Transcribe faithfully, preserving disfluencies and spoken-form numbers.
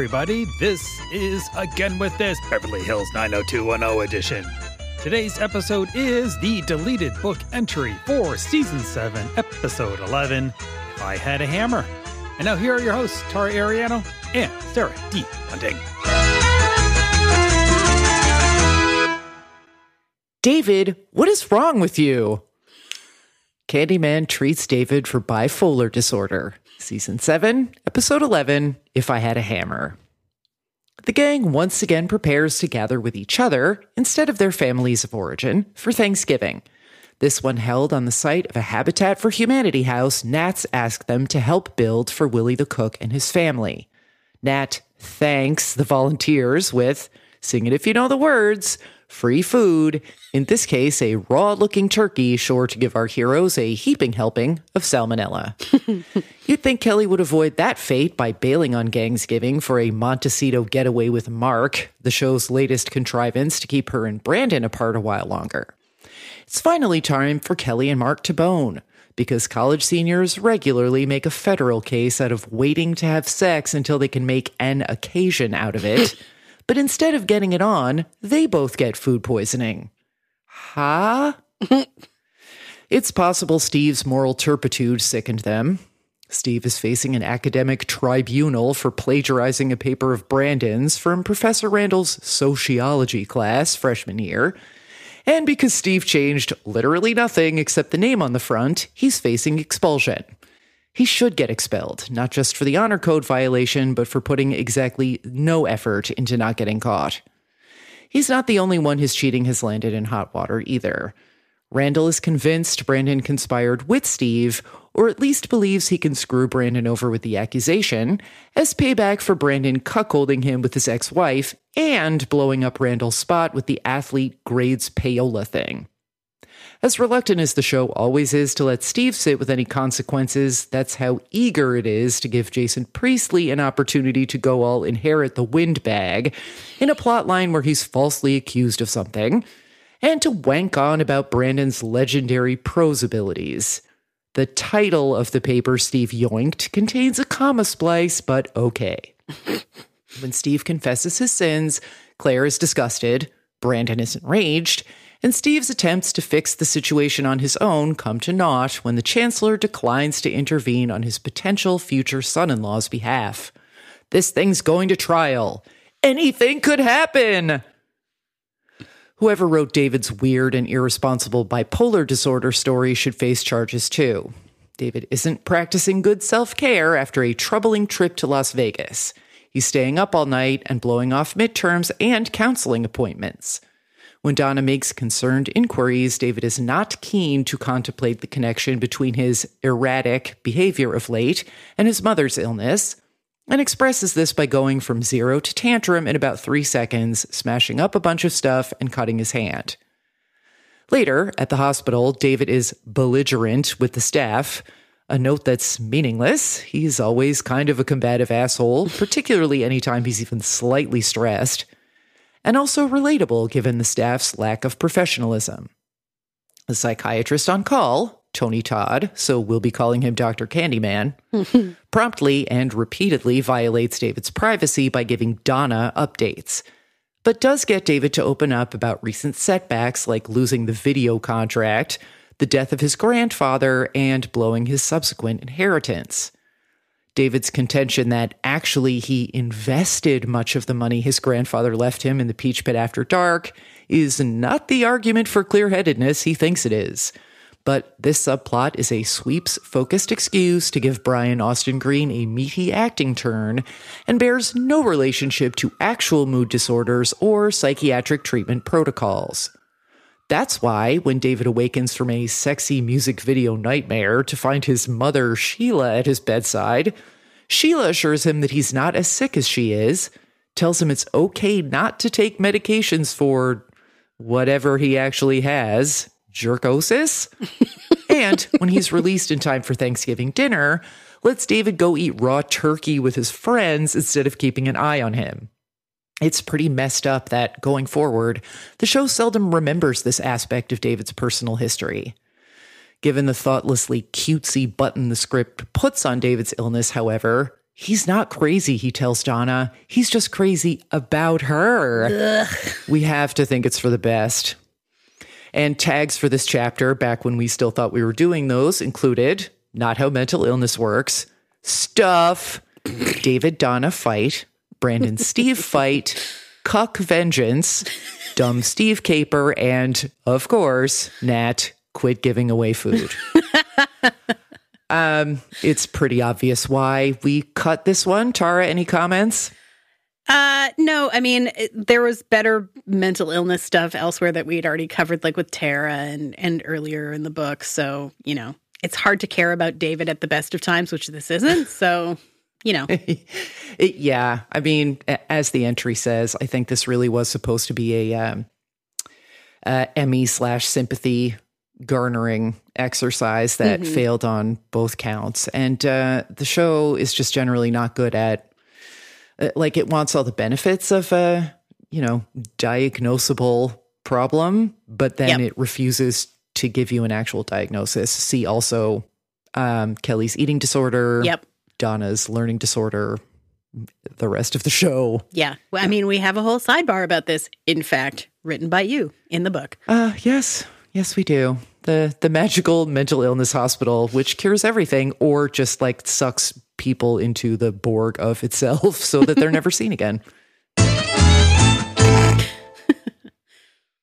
everybody. This is Again With This, Beverly Hills nine oh two one oh edition. Today's episode is the deleted book entry for Season seven, Episode eleven, If I Had a Hammer. And now here are your hosts, Tara Ariano and Sarah D. Hunting. David, what is wrong with you? Candyman treats David for bipolar disorder. Season seven, Episode eleven, If I Had a Hammer. The gang once again prepares to gather with each other, instead of their families of origin, for Thanksgiving. This one held on the site of a Habitat for Humanity house Nat's asked them to help build for Willie the Cook and his family. Nat thanks the volunteers with, sing it if you know the words, free food, in this case a raw-looking turkey sure to give our heroes a heaping helping of salmonella. You'd think Kelly would avoid that fate by bailing on Gangsgiving for a Montecito getaway with Mark, the show's latest contrivance to keep her and Brandon apart a while longer. It's finally time for Kelly and Mark to bone, because college seniors regularly make a federal case out of waiting to have sex until they can make an occasion out of it. But instead of getting it on, they both get food poisoning. Huh? It's possible Steve's moral turpitude sickened them. Steve is facing an academic tribunal for plagiarizing a paper of Brandon's from Professor Randall's sociology class freshman year. And because Steve changed literally nothing except the name on the front, he's facing expulsion. He should get expelled, not just for the honor code violation, but for putting exactly no effort into not getting caught. He's not the only one his cheating has landed in hot water either. Randall is convinced Brandon conspired with Steve, or at least believes he can screw Brandon over with the accusation, as payback for Brandon cuckolding him with his ex-wife and blowing up Randall's spot with the athlete grades payola thing. As reluctant as the show always is to let Steve sit with any consequences, that's how eager it is to give Jason Priestley an opportunity to go all inherit the windbag in a plotline where he's falsely accused of something, and to wank on about Brandon's legendary prose abilities. The title of the paper Steve yoinked contains a comma splice, but okay. When Steve confesses his sins, Claire is disgusted, Brandon is enraged, and Steve's attempts to fix the situation on his own come to naught when the Chancellor declines to intervene on his potential future son-in-law's behalf. This thing's going to trial. Anything could happen! Whoever wrote David's weird and irresponsible bipolar disorder story should face charges too. David isn't practicing good self-care after a troubling trip to Las Vegas. He's staying up all night and blowing off midterms and counseling appointments. When Donna makes concerned inquiries, David is not keen to contemplate the connection between his erratic behavior of late and his mother's illness, and expresses this by going from zero to tantrum in about three seconds, smashing up a bunch of stuff and cutting his hand. Later, at the hospital, David is belligerent with the staff, a note that's meaningless. He's always kind of a combative asshole, particularly anytime he's even slightly stressed, and also relatable given the staff's lack of professionalism. The psychiatrist on call, Tony Todd, so we'll be calling him Doctor Candyman, promptly and repeatedly violates David's privacy by giving Donna updates, but does get David to open up about recent setbacks like losing the video contract, the death of his grandfather, and blowing his subsequent inheritance. David's contention that actually he invested much of the money his grandfather left him in the Peach Pit after dark is not the argument for clear-headedness he thinks it is. But this subplot is a sweeps-focused excuse to give Brian Austin Green a meaty acting turn and bears no relationship to actual mood disorders or psychiatric treatment protocols. That's why, when David awakens from a sexy music video nightmare to find his mother, Sheila, at his bedside, Sheila assures him that he's not as sick as she is, tells him it's okay not to take medications for whatever he actually has, jerkosis, and when he's released in time for Thanksgiving dinner, lets David go eat raw turkey with his friends instead of keeping an eye on him. It's pretty messed up that, going forward, the show seldom remembers this aspect of David's personal history. Given the thoughtlessly cutesy button the script puts on David's illness, however, He's not crazy, he tells Donna. He's just crazy about her. Ugh. We have to think it's for the best. And tags for this chapter, back when we still thought we were doing those, included Not How Mental Illness Works, Stuff, David Donna Fight, Brandon Steve Fight, Cuck Vengeance, Dumb Steve Caper, and, of course, Nat, Quit Giving Away Food. um, it's pretty obvious why we cut this one. Tara, any comments? Uh, no, I mean, it, there was better mental illness stuff elsewhere that we had already covered, like with Tara and, and earlier in the book. So, you know, it's hard to care about David at the best of times, which this isn't. So, you know. it, yeah, I mean, as the entry says, I think this really was supposed to be a um, uh, Emmy slash sympathy garnering exercise that mm-hmm. failed on both counts. And uh, the show is just generally not good at, uh, like, it wants all the benefits of a, you know, diagnosable problem, but then yep. it refuses to give you an actual diagnosis. See also um, Kelly's eating disorder, yep. Donna's learning disorder, the rest of the show. Yeah. Well, I mean, we have a whole sidebar about this, in fact, written by you in the book. Uh, yes. Yes, we do. The the magical mental illness hospital, which cures everything or just like sucks people into the Borg of itself so that they're never seen again.